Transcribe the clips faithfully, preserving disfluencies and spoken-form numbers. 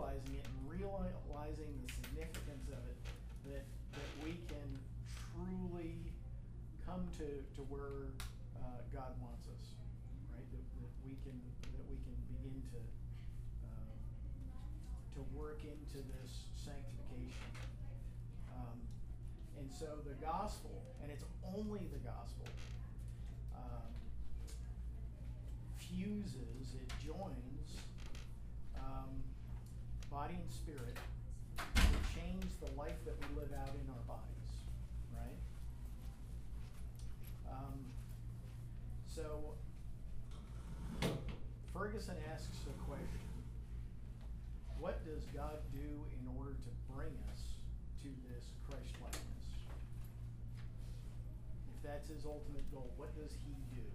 realizing it and realizing the significance of it, that that we can truly come to, to where uh, God wants us, right? That, that we can that we can begin to uh, to work into this sanctification. Um, and so the gospel, and it's only the gospel, um, fuses, it joins um, body and spirit to change the life that we live out in our bodies, right? Um, so Ferguson asks a question: what does God do in order to bring us to this Christ-likeness? If that's his ultimate goal, what does he do?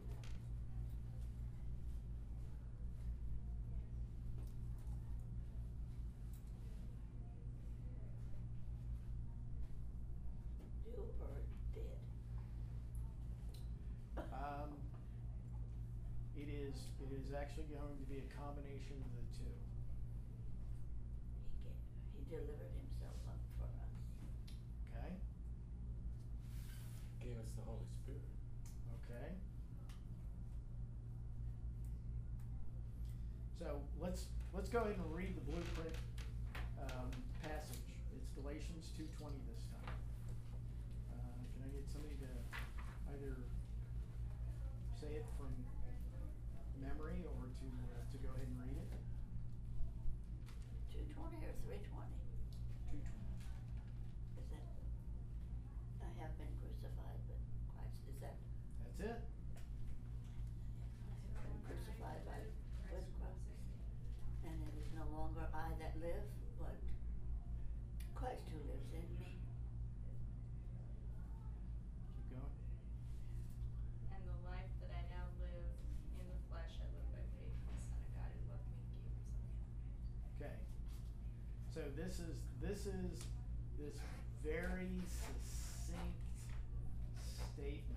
Do or did? Um, it is it is actually going to be a combination of the two. He gave, he delivered himself up for us. Okay. Gave us the Holy Spirit. Okay. So let's let's go ahead and read the blueprint um, passage. It's Galatians two twenty this time. Uh, can I get somebody to either say it from memory or to uh, to go ahead and read it? Two twenty or three twenty? two twenty. Is that, I have been crucified with Christ, is that? That's it. I have been crucified by, with Christ. And it is no longer I that live, but Christ who lives in me. Keep going. And the life that I now live in the flesh, I live by faith in the Son of God who loved me and gave himself for me. Okay. So this is this is this very succinct statement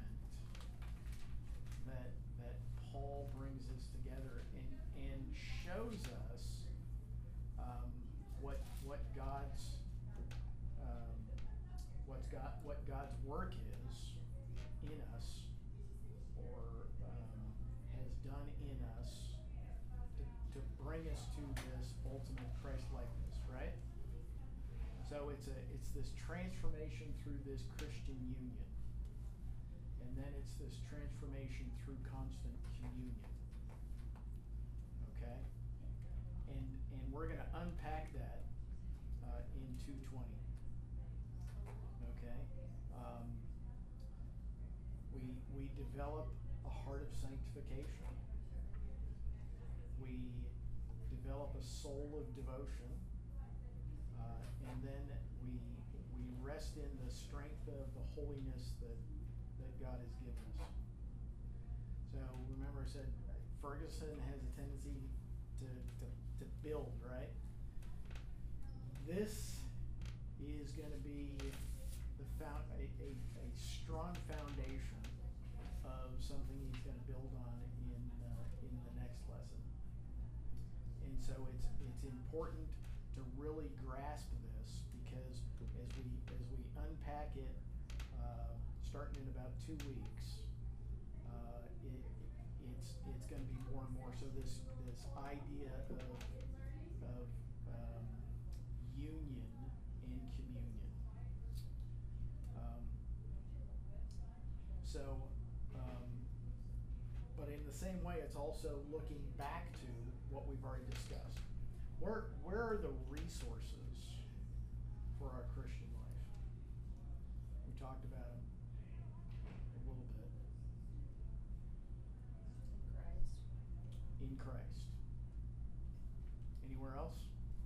that that Paul brings us together and and shows us um, what what God's um, what's God what God's work is in us, or um, has done in us to, to bring us to this ultimate Christ-likeness, right? So it's a it's this transformation through this Christian union. And then it's this transformation through constant communion. Okay? And and we're going to unpack that uh, in two twenty. Okay? Um, we we develop a heart of sanctification. We develop a soul of devotion. Uh, and then we we rest in the strength of the holiness that that God has given us. So remember, I said Ferguson has a tendency to, to, to build, right? This is going to be the found, a, a, a strong foundation of something he's going to build on in uh, in the next lesson. And so it's it's important to really grasp this, because as we as we unpack it, uh, starting in about two weeks, uh, it, it's it's going to be more and more. So this this idea of of um, union in communion. Um, so, um, but in the same way, it's also looking back to what we've already discussed. Where where are the resources for our Christian life? We talked about them a little bit. Christ. In Christ. Anywhere else?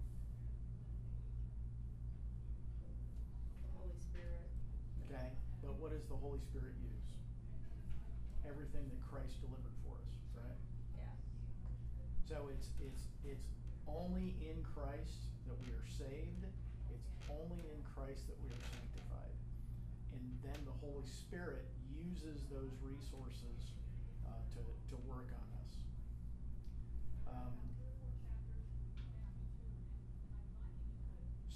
The Holy Spirit. Okay, but what does the Holy Spirit use? Everything that Christ delivered for us, right? Yeah. So it's it's it's only in Christ that we are saved. It's only in Christ that we are sanctified. And then the Holy Spirit uses those resources uh, to, to work on us. Um,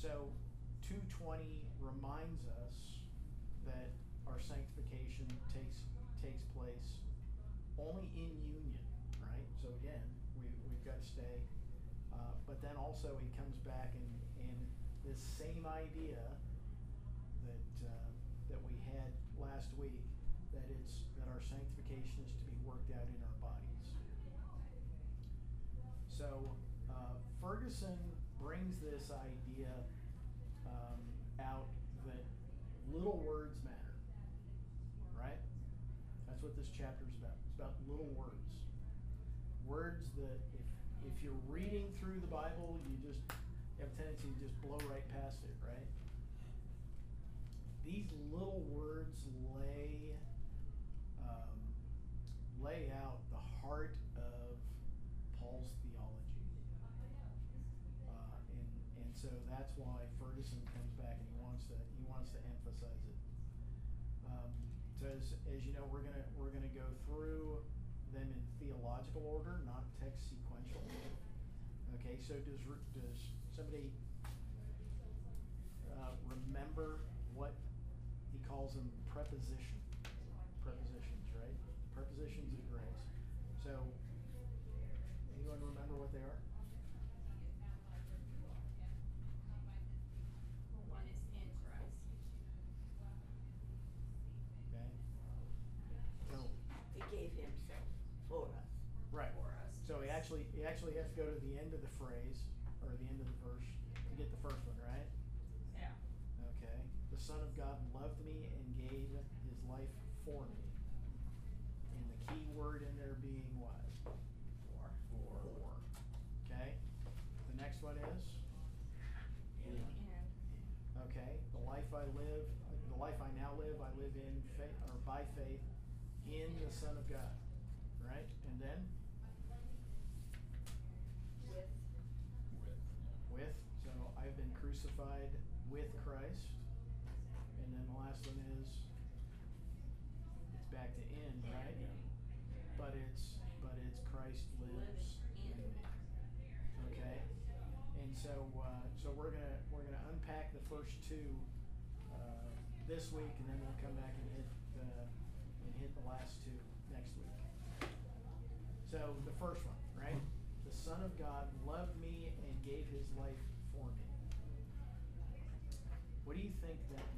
so two twenty reminds us that our sanctification takes takes place only in union, right? So again, we, we've got to stay. Uh, but then also he comes back and, and this same idea that uh, that we had last week, that it's that our sanctification is to be worked out in our bodies. So uh, Ferguson brings this idea um, out that little words matter, right? That's what this chapter is about. It's about little words. Words that if, if you're reading through the Bible, you just have a tendency to just blow right past it, right? These little words lay um, lay out the heart of Paul's theology. Uh, and, and so that's why Ferguson comes back and he wants to he wants to emphasize it. Um, so as, as you know, we're gonna we're gonna go through them in theological order, not text sequential. Okay, so does does somebody uh, remember what he calls them? Preposition, prepositions, right? Prepositions of grace. So, anyone remember what they are? Well, one is in Christ. Okay. So, He gave himself for us. right. For us. So he actually he actually has to go to the end of the phrase or the end of the verse to get the first one, right? Yeah. Okay. The Son of God loved me and gave his life for me. And the key word in there being what? For. For. For. Okay. The next one is? In. In. Okay. The life I live, the life I now live, I live in faith or by faith in the Son of God. Right? And then? With. With. So I've been crucified with Christ. And then the last one is, it's back to in, right? But it's but it's Christ lives in me. Okay? And so uh, so we're gonna we're gonna unpack the first two uh, this week, and then we'll come back and hit uh, and hit the last two next week. So the first one, right? The Son of God loved me and gave his life for me. What do you think that means?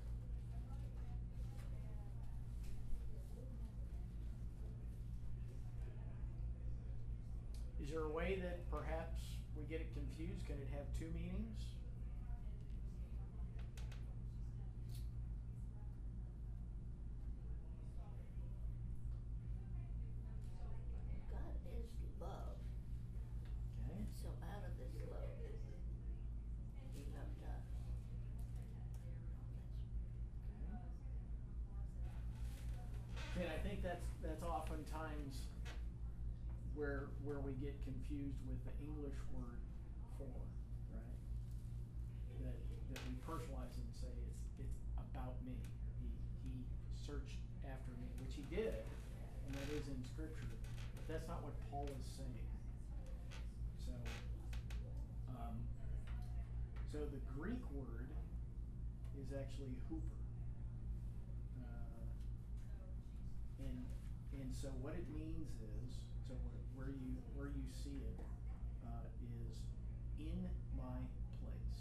Is there a way that perhaps we get it confused? Can it have two meanings? God is love. Okay. And so out of this love, he loved us. And I think that's that's oftentimes where where we get confused with the English word for, right? That that we personalize it and say it's it's about me. He he searched after me, which he did, and that is in Scripture. But that's not what Paul is saying. So, um, so the Greek word is actually hooper. Uh, and and so what it means is, so where, where you where you see it uh, is in my place.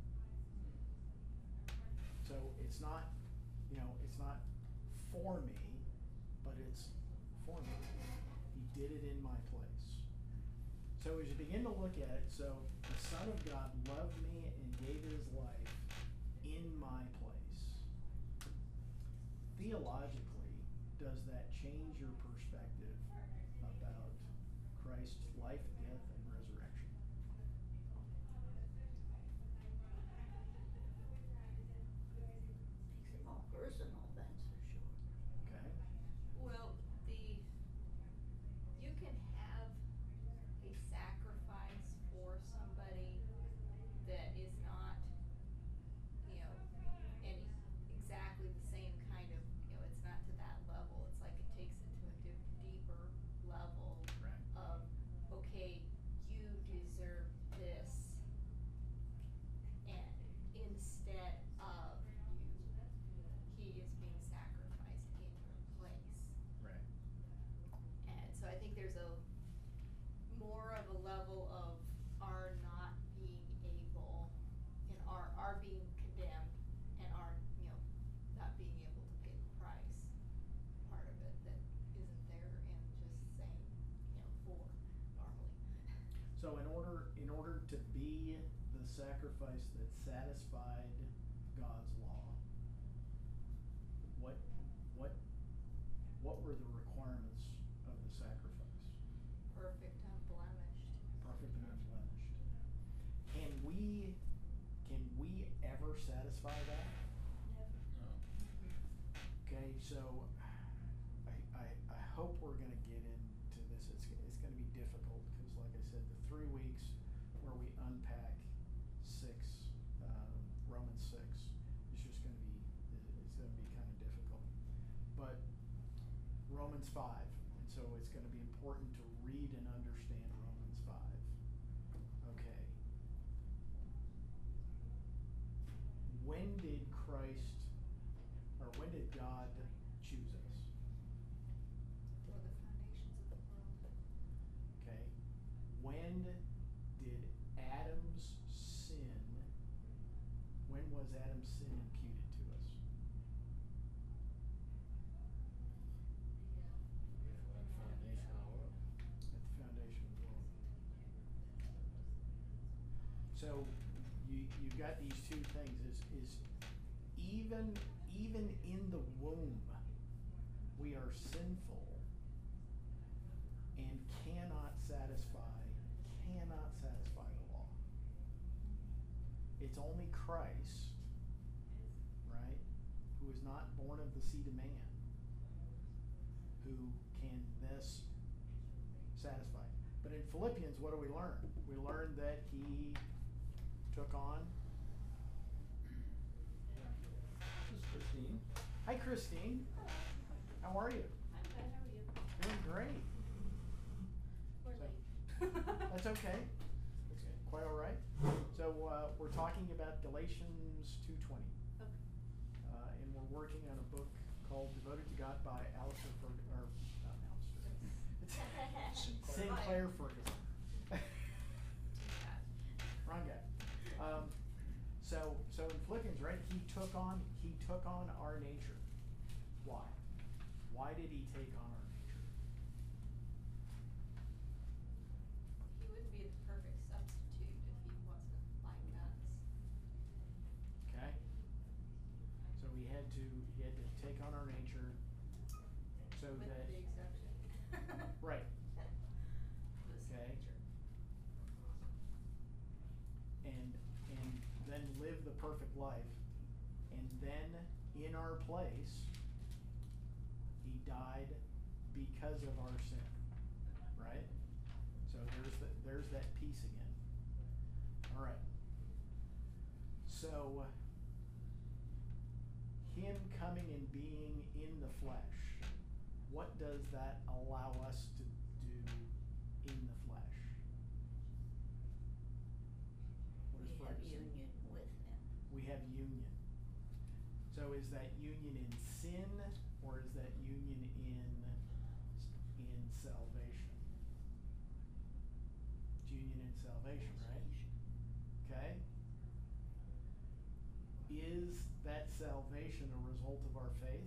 So it's not, you know, it's not for me, but it's for me. He did it in my place. So as you begin to look at it, so the Son of God loved me and gave his life in my place. Theologically, does that change your perspective about Christ's life, death, and resurrection? Makes it more personal, that's for sure. Okay? Well, the, you can have a sacrifice for somebody that is not, you know, any, exactly the same kind of, you know, it's not to that level. It's like it takes it to a di- deeper level Right. of, okay, sacrifice that satisfied God's law, what, what, what were the requirements of the sacrifice? Perfect, unblemished. Perfect and unblemished. Can we, can we ever satisfy that? Never. No. Okay, so I, I, I hope we're gonna get into this. It's, it's gonna be difficult, cause like I said, the three weeks where we unpack six, um, Romans six, is just gonna be, it- it's gonna be kinda difficult. But Romans five, and so it's gonna be important to read and understand Romans five. Okay. When did Christ, or when did God choose us? For the foundations of the world. Okay. When did Adam's sin, when was Adam's sin imputed to us? One foundation of the world. At the foundation of the world. So you you got these two things, is is even even in the womb we are sinful and cannot satisfy cannot satisfy the law. It's only Christ, right, who is not born of the seed of man, who can thus satisfy. But in Philippians, what do we learn? We learn that he took on. This is Christine. Hi, Christine. How are you? I'm good, how are you? Doing great. We're So- late. That's okay. That's Okay. quite all right. So uh, we're talking about Galatians two twenty, Okay. uh, and we're working on a book called "Devoted to God" by Alistair Ferguson, or not Alistair. Sinclair Ferguson. Wrong guy. Um, so, so in Philippians, right, he took on, he took on our nature. Why? Why did he take on our nature? He wouldn't be the perfect substitute if he wasn't like us. Okay? So he had to, he had to take on our nature so With that, the exception. right, This Okay. nature. and, and then live the perfect life. And then in our place, he died because of our sin, right? So there's the, there's that piece again. All right. So him coming and being in the flesh, what does that allow us to do in the flesh? What is We have Ferguson? union with him. We have union. So is that union in sin, or is that union in in salvation? It's union in salvation, right? Okay. Is that salvation a result of our faith?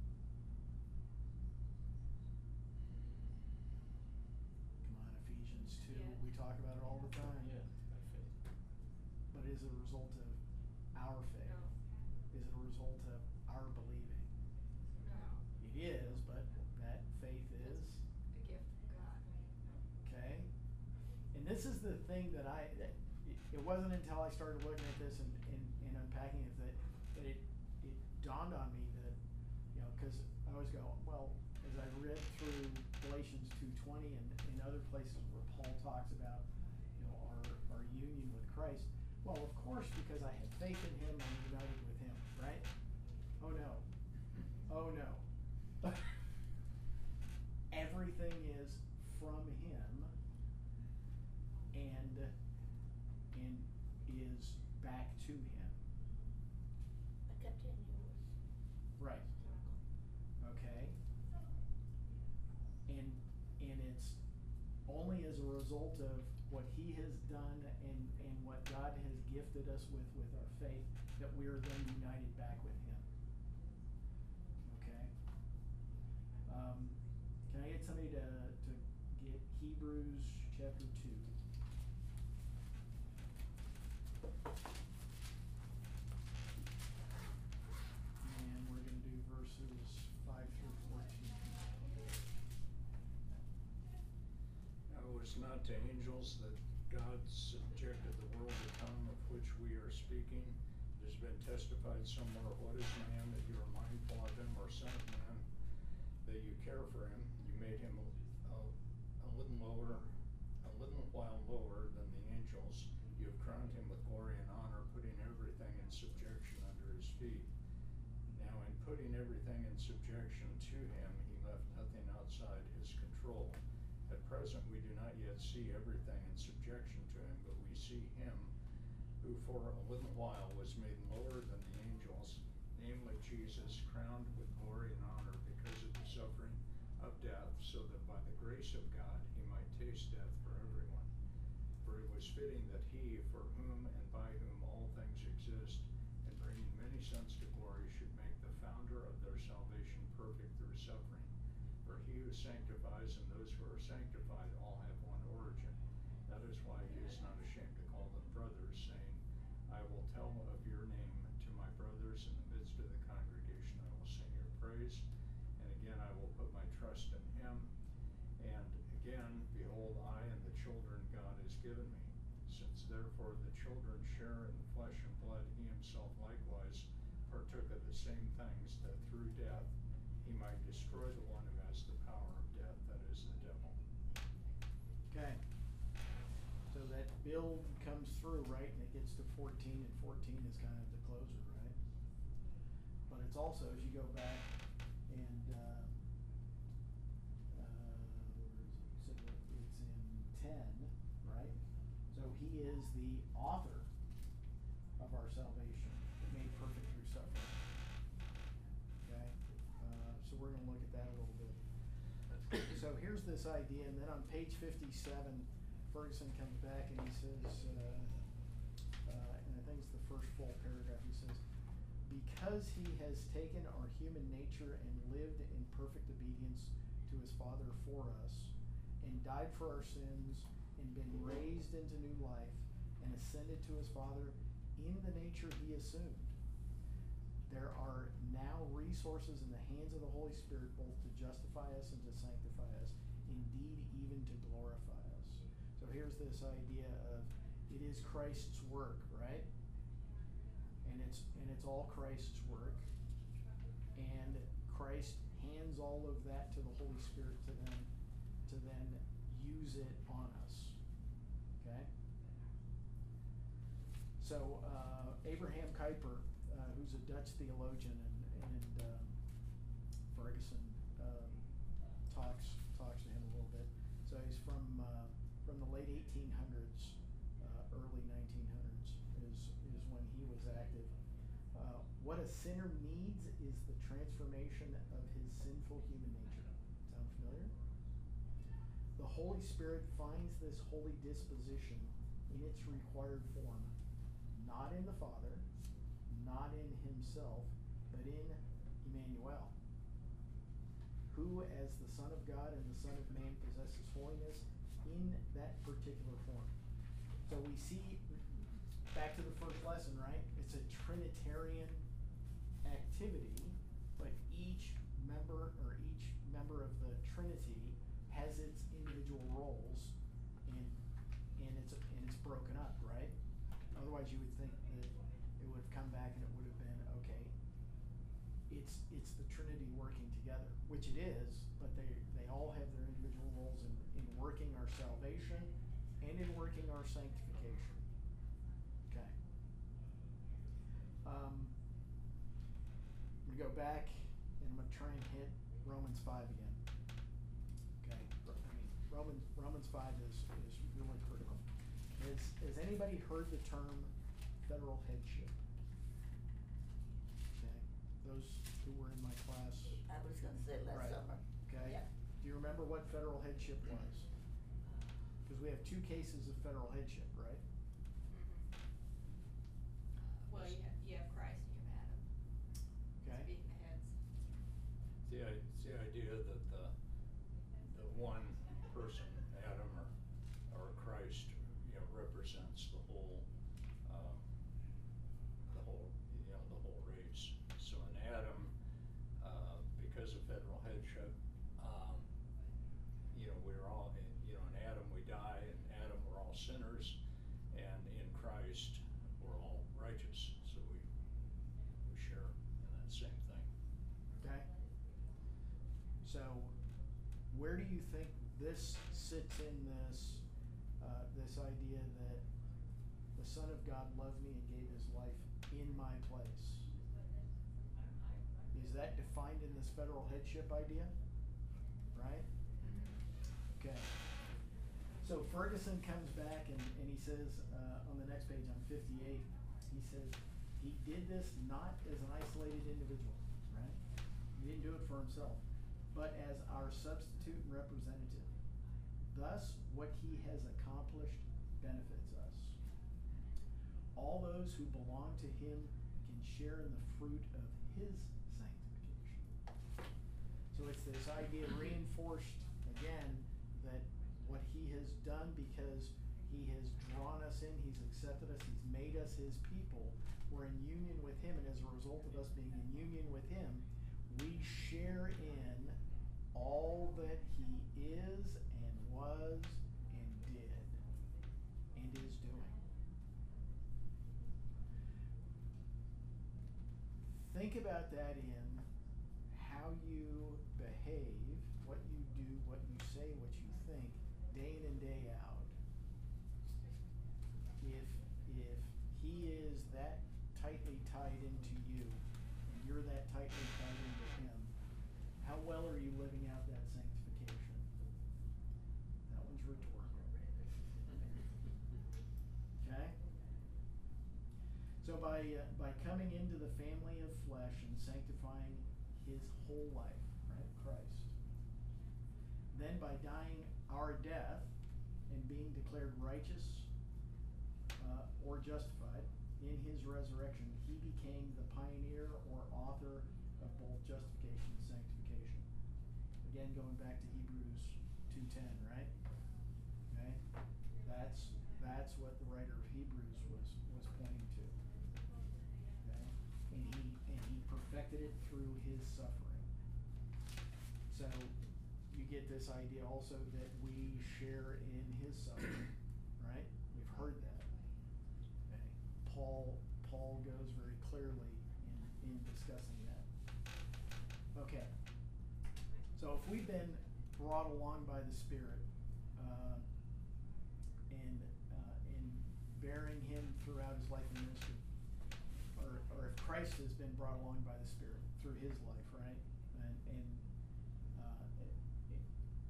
Come on, Ephesians two, Yeah. we talk about it all the time. Yeah, by faith. But is it a result of our faith? No. Is it a result of our believing? No. It is, but that faith is, A gift of God. okay? And this is the thing that I, that it, it wasn't until I started looking at this and, and, and unpacking it that, that it, it dawned on me that, you know, cause I always go, well, as I read through Galatians two twenty and, and other places where Paul talks about, you know, our, our union with Christ, well, of course, because I have faith in him, I'm united with him, right? Oh no. Oh no. Everything is from him and and is back to him. A continuous Right. circle. Okay. And and it's only as a result of what he has done and, and what God has gifted us with with our faith that we are then united back with him. Okay. Um, can I get somebody to, to get Hebrews chapter two? not to angels that God subjected the world to come of which we are speaking. It has been testified somewhere, what is man that you are mindful of him, or son of man that you care for him? You made him a, a, a little lower, a little while lower than the angels. You have crowned him with glory and honor, putting everything in subjection under his feet. Now in putting everything in subjection to him, he left nothing outside his control. At present, we do not yet see everything in subjection to him, but we see him who for a little while was made lower than the angels, namely Jesus, crowned with glory and honor because of the suffering of death, so that by the grace of God he might taste death for everyone. For it was fitting that he, for whom and by whom all things exist, and bringing many sons to glory, should make the founder of their salvation perfect through suffering. For he who sanctifies and those who are sanctified all have one origin. That is why he is not ashamed to call them brothers, saying, I will tell of your name to my brothers in the midst of the congregation. I will sing your praise. And again I will put my trust in him. And again, behold, I and the children God has given me. Since therefore the children share in the flesh and blood, he himself likewise partook of the same things, that through death he might destroy the one who has the power of death, that is the devil. Okay. So that build comes through, right, and it gets to fourteen, and fourteen is kind of the closer, right? But it's also, as you go back and, uh, uh, where is it? So it's in ten, right? So he is the author of our salvation, made perfect through suffering. Okay? Uh, so we're gonna look at that a little bit. So here's this idea, and then on page fifty-seven, Ferguson comes back and he says, uh, uh, and I think it's the first full paragraph, he says, because he has taken our human nature and lived in perfect obedience to his Father for us, and died for our sins, and been raised into new life, and ascended to his Father in the nature he assumed, there are now resources in the hands of the Holy Spirit both to justify us and to sanctify us, indeed even to glorify us. So here's this idea of it is Christ's work, right? And it's and it's all Christ's work. And Christ hands all of that to the Holy Spirit to then to then use it on us. Okay? So uh, Abraham Kuyper, uh, who's a Dutch theologian, and, and um, Ferguson um, talks talks to him a little bit. So he's from uh, from the late eighteen hundreds, uh, early nineteen hundreds is is when he was active. Uh, what a sinner needs is the transformation of his sinful human nature. Sound familiar? The Holy Spirit finds this holy disposition in its required form, not in the Father, not in himself, but in Emmanuel, who as the Son of God and the Son of Man possesses holiness in that particular form. So we see, back to the first lesson, right? It's a Trinitarian activity, but each member or each member of the Trinity has its individual roles, and and it's and it's broken up, right? Otherwise, you would think that it would have come back and it would have been okay. It's it's the Trinity working together, which it is, but they they all have their individual roles in in working our salvation and in working our sanctification. Okay. Um, I'm gonna go back and I'm gonna try and hit Romans five again. Okay. I mean Romans Romans five is is really critical. Has has anybody heard the term federal headship? Okay. Those who were in my class. I was gonna say last Right. summer. Okay. Yeah. Do you remember what federal headship was? Because we have two cases of federal headship, right? Mm-hmm. Well, you have, you have Christ and you have Adam. Okay. Being the heads. It's the, i- it's the idea that the, the one person, Adam or, or Christ, you know, represents the whole, um, the whole, you know, the whole race. So in Adam, uh, because of federal headship, um, you know, we're all, in- you know, in Adam we die, where do you think this sits in this, uh, this idea that the Son of God loved me and gave his life in my place? Is that defined in this federal headship idea? Right? Okay. So Ferguson comes back and, and he says, uh, on the next page, on fifty-eight, he says, he did this not as an isolated individual, right? He didn't do it for himself, but as our substitute and representative. Thus, what he has accomplished benefits us. All those who belong to him can share in the fruit of his sanctification. So it's this idea reinforced again that what he has done, because he has drawn us in, he's accepted us, he's made us his people, we're in union with him, and as a result of us being in union with him, we share in all that he is and was and did and is doing. Think about that in how you behave, what you do, what you say, what you think, day in and day out. If if he is that tightly tied into you, and you're that tightly tied into him, how well are you living out that sanctification? That one's rhetorical. Okay? So by uh, by coming into the family of flesh and sanctifying his whole life, right, Christ. Then by dying our death and being declared righteous uh, or justified in his resurrection, he became the pioneer or author of both justification and sanctification. Again, going back to Hebrews two ten, right? Okay? That's that's what the writer of Hebrews was was pointing to. Okay? And he and he perfected it through his suffering. So you get this idea also that we share in his suffering, right? We've heard that. Okay? Paul Paul goes very clearly in, in discussing that. Okay. So if we've been brought along by the Spirit, uh, and uh, in bearing him throughout his life and ministry, or or if Christ has been brought along by the Spirit through his life, right? And and uh, it, it,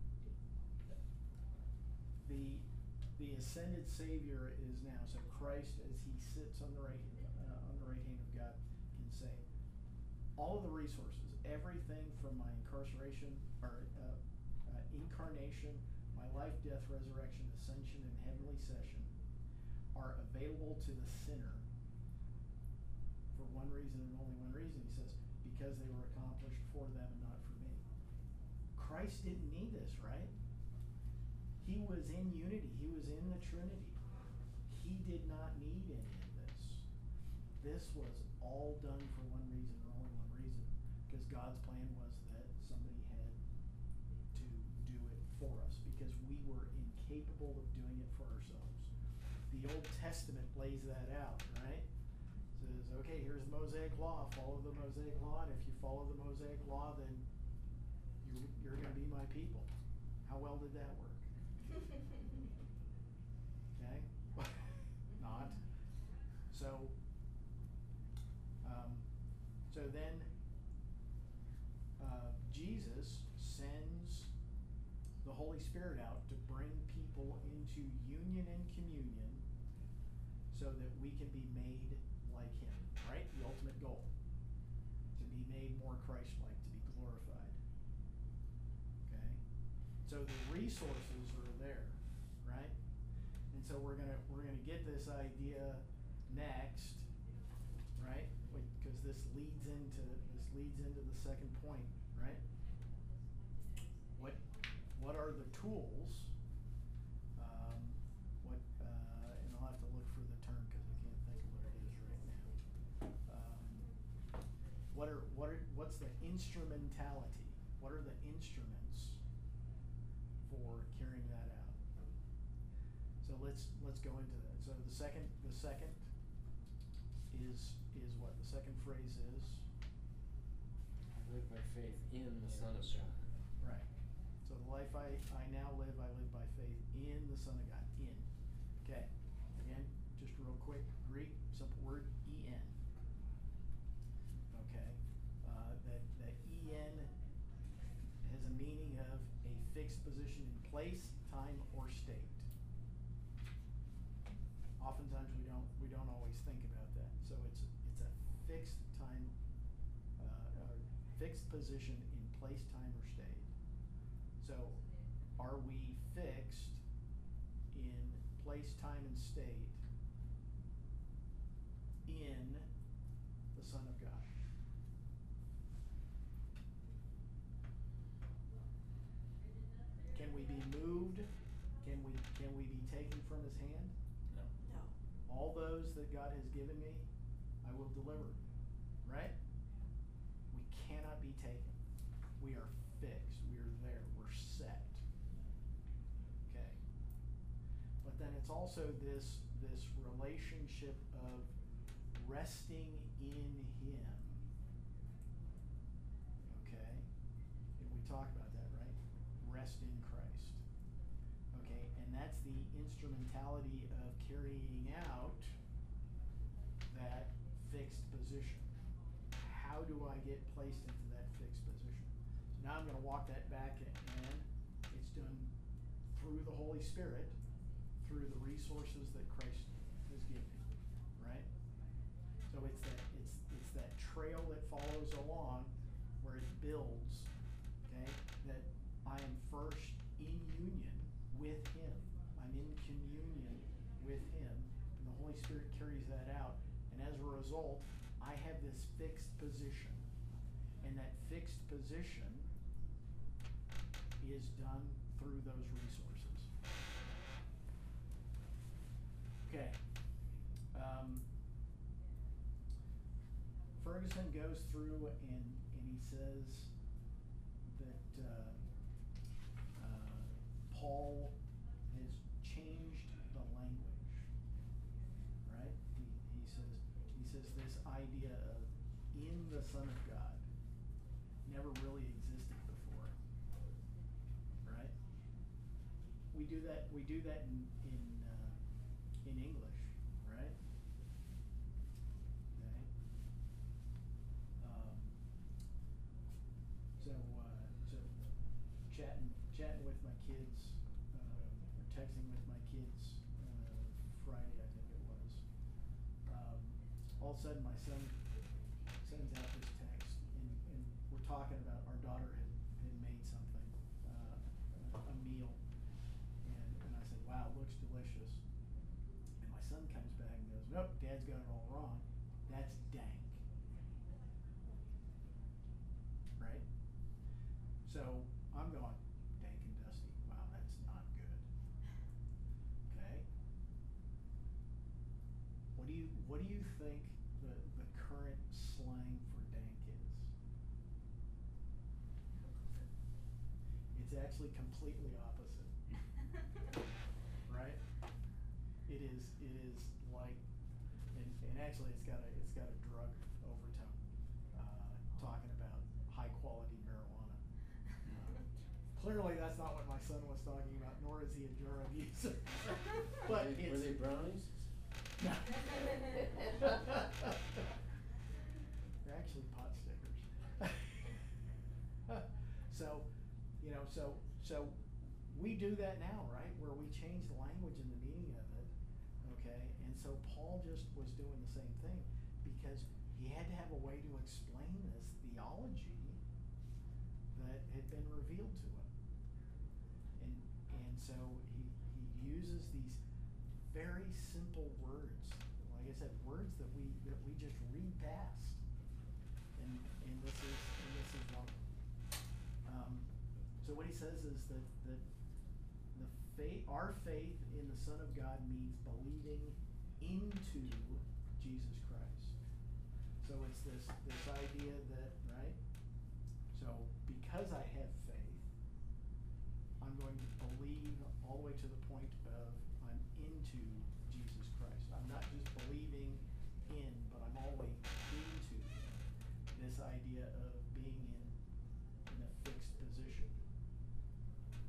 the the ascended Savior is now, so Christ, as he sits on the right uh, on the right hand of God, can say all of the resources, everything from my incarceration or uh, uh, incarnation, my life, death, resurrection, ascension, and heavenly session, are available to the sinner for one reason and only one reason. He says, because they were accomplished for them and not for me. Christ didn't need this, right? He was in unity. He was in the Trinity. He did not need any of this. This was all done for one reason and only one reason. Because God's plan was that somebody had to do it for us, because we were incapable of doing it for ourselves. The Old Testament lays that out, right? It says, okay, here's the Mosaic Law. Follow the Mosaic Law, and if you follow the Mosaic Law, then you're, you're going to be my people. How well did that work? Okay? Not. So, um, so then uh, Jesus sends the Holy Spirit out to bring people into union and communion so that we can be made like him, right? The ultimate goal. To be made more Christ-like, to be glorified. Okay? So the resources are there, right? And so we're gonna we're gonna get this idea next, right? Because this leads into this leads into the second point, right? What what are the tools? Um, what uh, and I'll have to look for the term because I can't think of what it is right now. Um, what are what are what's the instrumentality? What are the instruments for carrying that out? So let's let's go into that. So the second the second is is what the second phrase is. I live by faith in the Son of God. Right. So the life I, I now live, I live by faith in the Son of God. In. Okay. Again, just real quick, Greek, simple word, en. Okay. Uh, that, that en has a meaning of a fixed position in place, time, or state. Oftentimes we don't we don't always think about that. So it's it's a fixed time, uh, or fixed position in place, time, or state. So are we fixed in place, time, and state in the Son of God? Can we be moved? Can we can we be taken from his hand? No. No. All those that God has given me, I will deliver. Right? We cannot be taken. We are fixed. We are there. We're set. Okay. But then it's also this this relationship of resting in him. Okay? And we talked about that, right? Rest in Christ. Okay, and that's the instrumentality of carrying out that fixed position. How do I get placed into that fixed position? So now I'm going to walk that back, and it's done through the Holy Spirit, through the resources that Christ has given me, right? So it's that it's it's that trail that follows along where it builds, okay? That I am first in union with him. I'm in communion with him, and the Holy Spirit carries that out. And as a result, I have this fixed position. And that fixed position is done through those resources. Okay. Um, Ferguson goes through and, and he says that uh, uh, Paul has changed the language, right? He, he says he says this idea of in the Son of God never really existed before, right? We do that. We do that in in uh, in English, right? Okay. Um, so uh, so chatting chatting with my kids, uh, or texting with my kids uh, Friday, I think it was. Um, all of a sudden, my son sends out this text, and, and we're talking about our daughter had, had made something, uh, a, a meal, and, and I said, wow, it looks delicious. And my son comes back and goes, nope, Dad's got it all wrong. That's dank. Right? So I'm going, dank and dusty. Wow, that's not good. Okay? What do you what do you think the, the current slang for dank is? It's actually completely opposite. Right? It is it is like, and, and actually it's got a it's got a drug overtone, uh, talking about high quality marijuana. Uh, clearly that's not what my son was talking about, nor is he a drug user. But Were they, it's, were they brownies? no. They're actually pot stickers. So, you know, so so we do that now, right? Where we change the language and the meaning of it, okay? And so Paul just was doing the same thing because he had to have a way to explain this theology that had been revealed to him. And and so he he uses these very simple words, like I said, words that we that we just read past. And and this is and this is one of them. Um, so what he says is that that the faith, our faith in the Son of God means believing into Jesus Christ. So it's this this idea that, right? So because I have faith, I'm going to believe all the way to the point of I'm into Jesus Christ. I'm not just believing in, but I'm all the way into this idea of being in in a fixed position.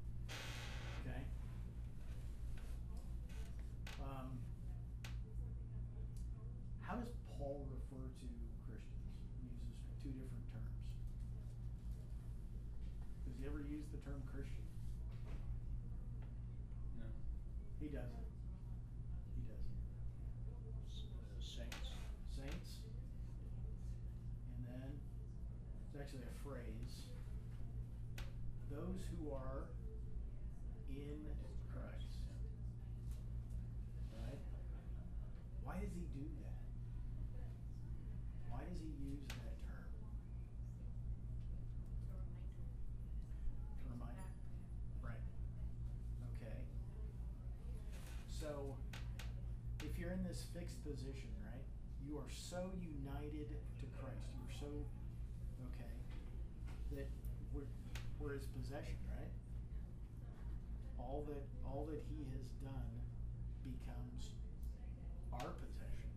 he ever used the term Christian? No, He doesn't. He doesn't. s- uh, saints. Saints. And then, it's actually a phrase. Those who are in Christ. Right? Why does he do that? Why does he use that term? It's a To reminder. remind. Right. Okay. So, if you're in this fixed position, right, you are so united to Christ, you're so, okay, that we're, we're his possession, right? All that, all that he has done becomes our possession.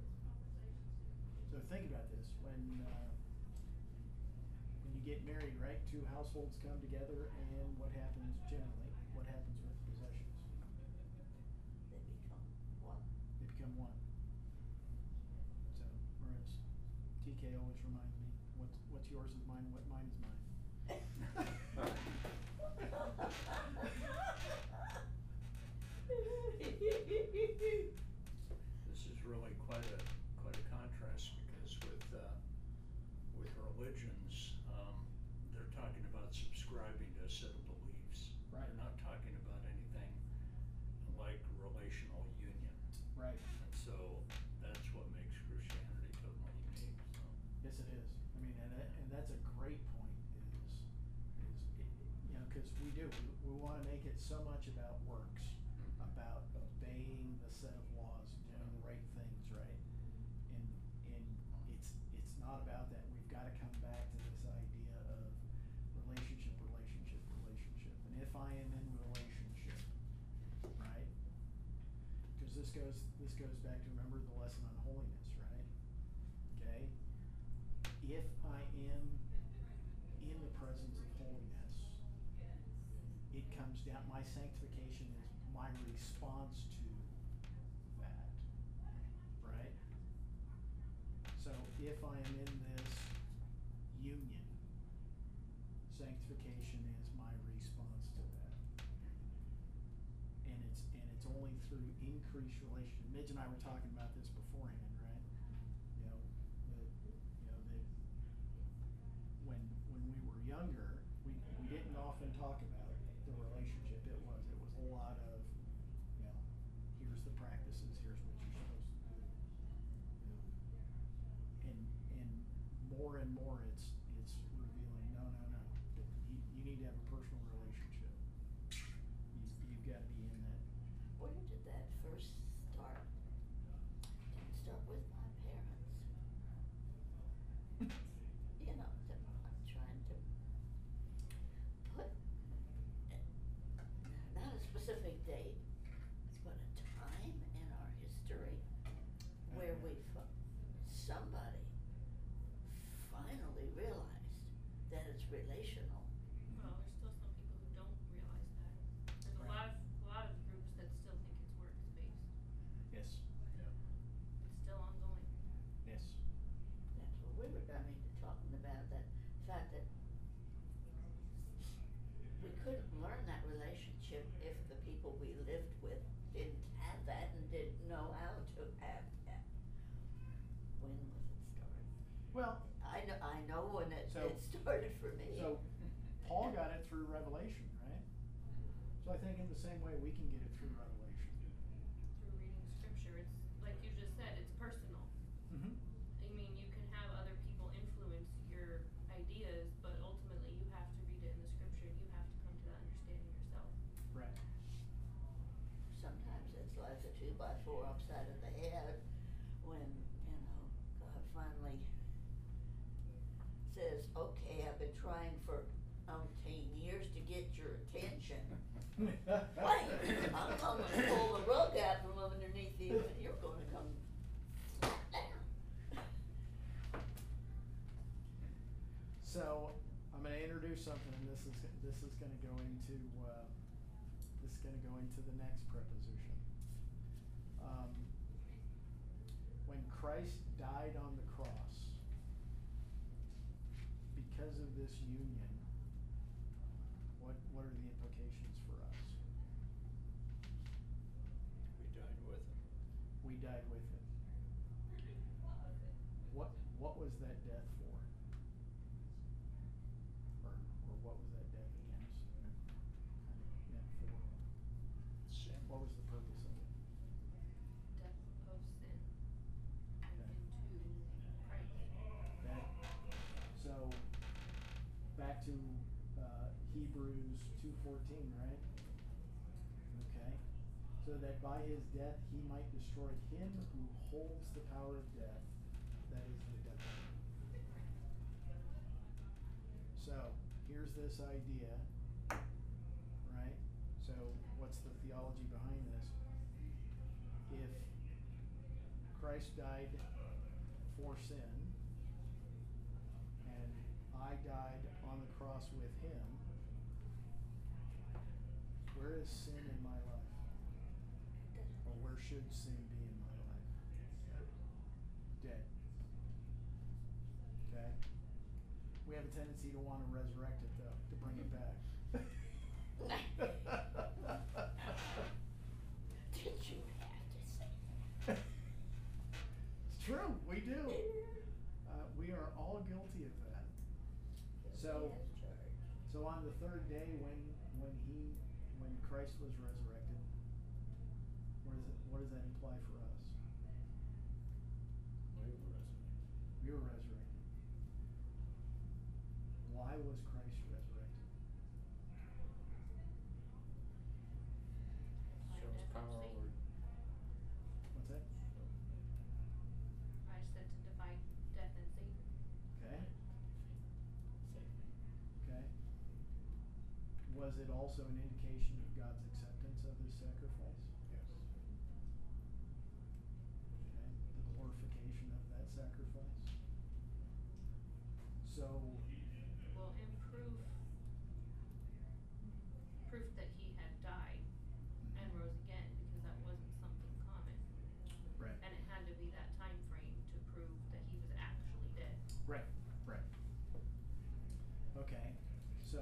So think about this, when, uh, when you get married, right, two households come together, and what happens generally? What happens with possessions? They become one. They become one. So, whereas T K always reminds me, what's, what's yours is mine, what mine is mine. This is really quite a, quite a contrast, because with, uh, with religions, um, they're talking about subscribing to a set of beliefs. Right. They're not talking about anything like relational union. Right. And so that's what makes Christianity totally unique, so. Yes, it is. I mean, and that, and that's a great point, is, is, it, you know, cause we do, we, we wanna make it so much about works, Mhm. about obeying the set of laws, doing the right things, right? And, and it's, it's not about that. We've gotta come back to this idea of relationship, relationship, relationship. And if I am in relationship, right? Cause this goes, this goes back to, remember the lesson on holiness, right? Okay? If I am in the presence of holiness, it comes down, my sanctification is my response to that, right? So if I am in this union, sanctification is my response to that. And it's, and it's only through increased relation. Midge and I were talking about this beforehand, right? You know, the, you know, the, when, when we were younger, we, we didn't often talk about the relationship. It was, it was a lot of, you know, here's the practices, here's what you're supposed to do. You know, and, and more and more it's, it's revealing, no, no, no, that you, you need to have a personal relationship. You, you've gotta be in that. Where did that first start? Didn't start with my parents. You know, that I'm trying to put, not a specific date, but a time in our history where Okay. we, fi- somebody finally realized that it's relational. Well, there's still some people who don't realize that. There's a Right. lot of, a lot of groups that still think it's works-based. Yes, Yeah. It's still ongoing. yes. That's what we were, I mean, talking about that fact that we couldn't learn that relationship if the people we lived with didn't have that and didn't know how to have that. When was it started? Well, I know, I know when it, So- it started for me. so Paul got it through Revelation, right? So I think in the same way we can get it through Revelation. Through reading scripture, it's, like you just said, it's personal. Mm-hmm. I mean, you can have other people influence your ideas, but ultimately you have to read it in the scripture, you have to come to that understanding yourself. Right. Sometimes it's like a two by four upside of the head when, you know, God finally says, okay, I've been trying for umpteen years to get your attention. Wait, I'm gonna pull the rug out from underneath you and you're gonna come flat down. So I'm gonna introduce something, and this is, this is gonna go into, uh, this is gonna go into the next preposition. Um, when Christ died on the cross, because of this union, Hebrews two fourteen, right? Okay. So that by his death he might destroy him who holds the power of death, that is the devil. So, here's this idea, right? So, what's the theology behind this? If Christ died for sin, and I died on the cross with him, where is sin in my life? Or where should sin be in my life? Dead. Okay? We have a tendency to want to resurrect it though, to bring it back. Did you have to say that? It's true, we do. Uh, we are all guilty of that. So, Yes, George. so on the third day when, when he, when Christ was resurrected, what does it, what does that imply for us? We were resurrected. We were resurrected. Why was Christ resurrected? Shows power over. What's that? I said to defy death and Satan. Okay, Satan. okay. Was it also an indication of God's acceptance of his sacrifice? Yes. Okay, the glorification of that sacrifice. So, Well, in proof, proof that he had died and rose again, because that wasn't something common. right, And it had to be that time frame to prove that he was actually dead. right, right. Okay, so,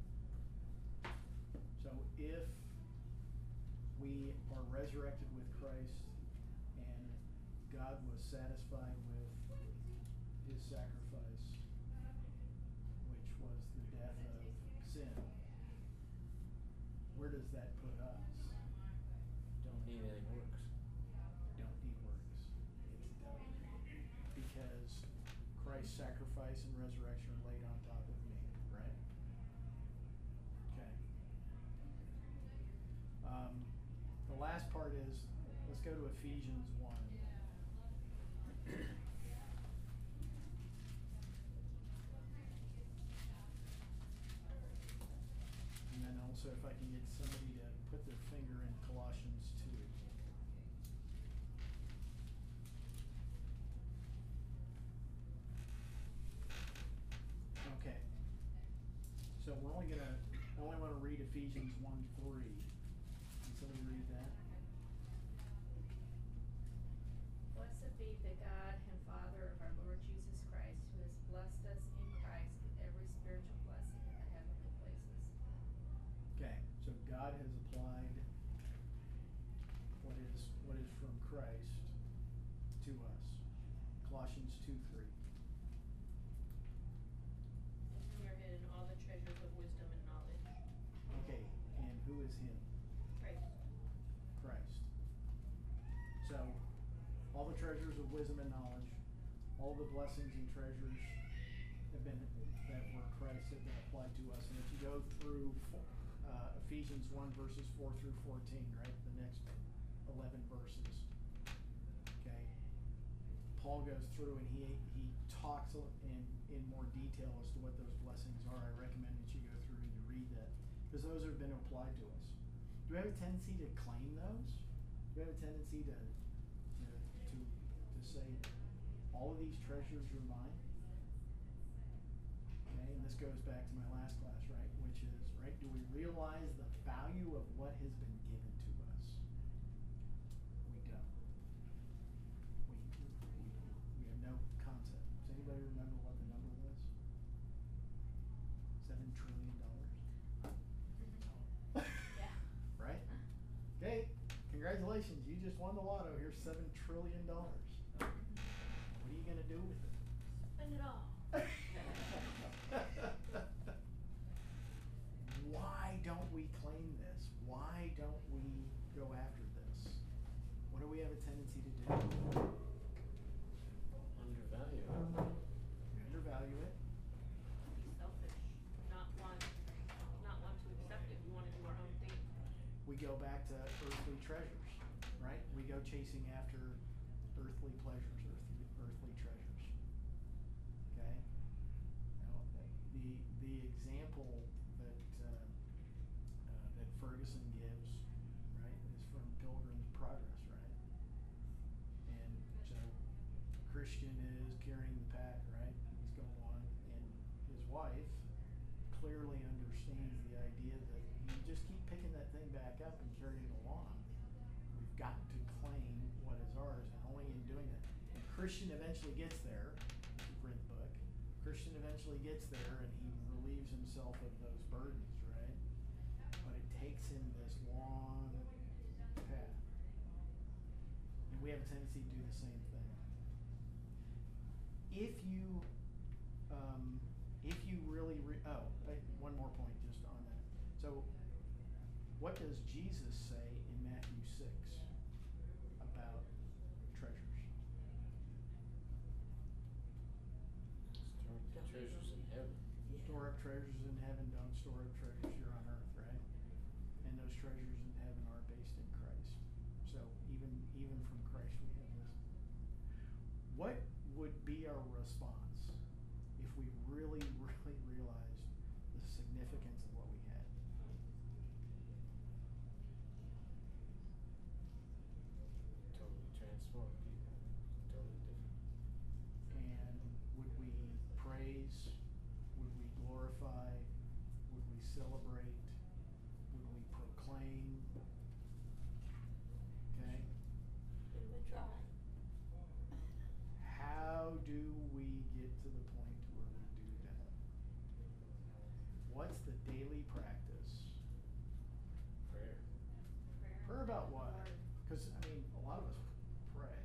so if we are resurrected with Christ and God was satisfied with his sacrifice, which was the death of sin, where does that put us? Don't need any works. Don't need works. It's done. Because Christ's sacrifice and resurrection are laid on top of me, right? Okay. Um, the last part is, let's go to Ephesians one. And then also if I can get somebody to put their finger in Colossians two. Okay. So we're only gonna, I only wanna read Ephesians one three. Can somebody read that? Blessed be the God and Father of our Lord Jesus Christ, who has blessed us in Christ with every spiritual blessing in the heavenly places. Okay, so God has applied what is, what is from Christ to us. Colossians two three. In whom are hidden all the treasures of wisdom and knowledge. Okay, and who is him? Christ. Christ. So, all the treasures of wisdom and knowledge, all the blessings and treasures have been, that were Christ have been applied to us. And if you go through uh, Ephesians one verses four through fourteen, right, the next eleven verses, okay, Paul goes through and he he talks in, in more detail as to what those blessings are. I recommend that you go through and you read that, because those have been applied to us. Do we have a tendency to claim those? Do we have a tendency to to to, to say, all of these treasures are mine? Okay, and this goes back to my last class, right? Which is, right, do we realize the value of what has been given to us? We don't. We, we, we have no concept. Does anybody remember what the number was? Seven trillion dollars? Yeah. Right? Okay, congratulations, you just won the lotto, here's seven trillion dollars. What are you gonna do with it? Spend it all. Why don't we claim this? Why don't we go after this? What do we have a tendency to do? Undervalue it. We undervalue it. Be selfish. Not want, not want go back to earthly treasures, right? We go chasing after earthly pleasures, earthly, earthly treasures. Okay? Now, the, the example that, uh, uh, that Ferguson gives, right, is from Pilgrim's Progress, right? And so, Christian is carrying the pack, right? He's going on, and his wife clearly understands the idea that you just keep picking that thing back up and carrying it along. We've got to claim what is ours, and only in doing that. And Christian eventually gets there. If you've read the book, Christian eventually gets there, and he relieves himself of those burdens, right? But it takes him this long path. And we have a tendency to do the same thing. If you, um, if you really, re- oh, uh, one more point just on that. So, what does Jesus say in Matthew six about treasures? Store up the treasures in heaven. Yeah. Store up treasures in heaven, don't store up treasures here on earth, right? And those treasures in heaven are based in Christ. So even even from Christ we have this. What would be our response if we really, really realized the significance of what we had? Totally transformed people. Totally different. And would we praise? Would we glorify? Would we celebrate? Would we proclaim? Okay? We would try. How do we get to the point where we do that? What's the daily practice? Prayer. Prayer about what? Because, I mean, a lot of us pray.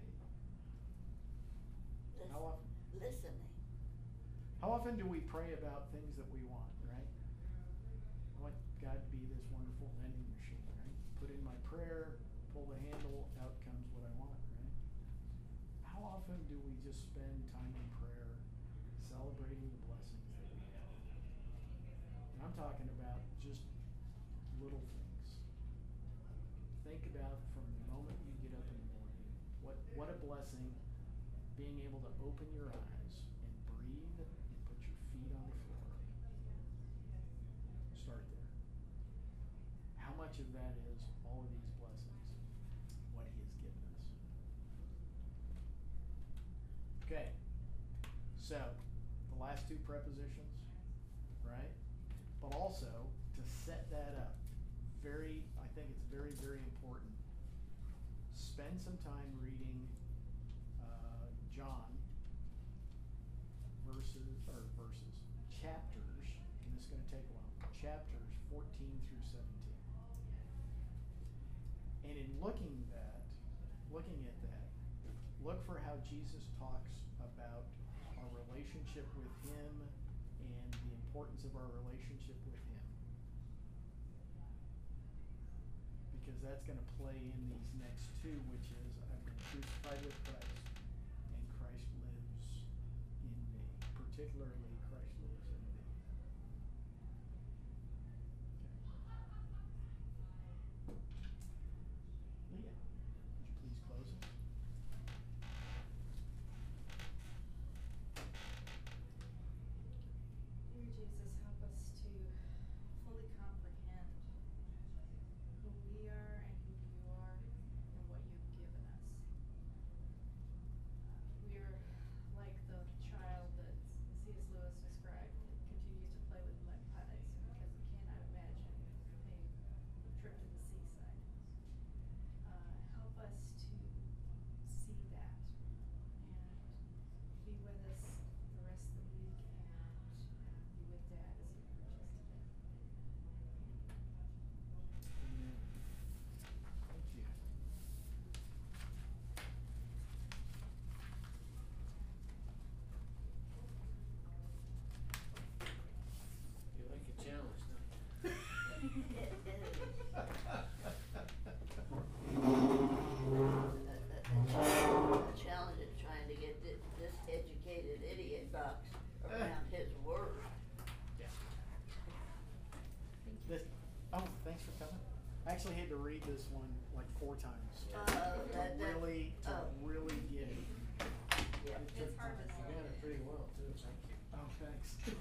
Listen, How often? listening. How often do we pray about things that we want, right? I want God to be this wonderful vending machine, right? Put in my prayer, pull the handle, out comes what I want, right? How often do we just spend time in prayer celebrating the blessings that we have? And I'm talking about just little things. Think about from the moment you get up in the morning, what, what a blessing being able to open your eyes and breathe and put your feet on the floor. Start there. How much of that is all of these blessings, what he has given us? Okay, so the last two prepositions, right? But also to set that up, very, I think it's very, very important. Spend some time reading uh, John verses, or verses, chapters, and this is going to take a while, chapters fourteen through seventeen. And in looking that, looking at that, look for how Jesus talks about our relationship with him and the importance of our relationship with him. Because that's going to play in these next two, which is I've been crucified with Christ and Christ lives in me. Particularly Christ lives in me. Okay. Leah, would you please close it? Dear Jesus, help us to fully comprehend who we are and who you are and what you've given us. Uh, we are like the child that C S Lewis described that continues to play with mud pies because he cannot imagine a trip to the seaside. Uh, help us to see that and be with us the rest of the week and be with Dad as he preaches today. Amen. Thank you. You like a challenge, don't you? It is. A, a challenge at trying to get this, this educated idiot box around his word. Yeah. This, oh, thanks for coming. I actually had to read this one like four times Uh, to that- that- really, to oh. really get it. Yeah. It's hard to You got it pretty well too, thank you. Oh, thanks.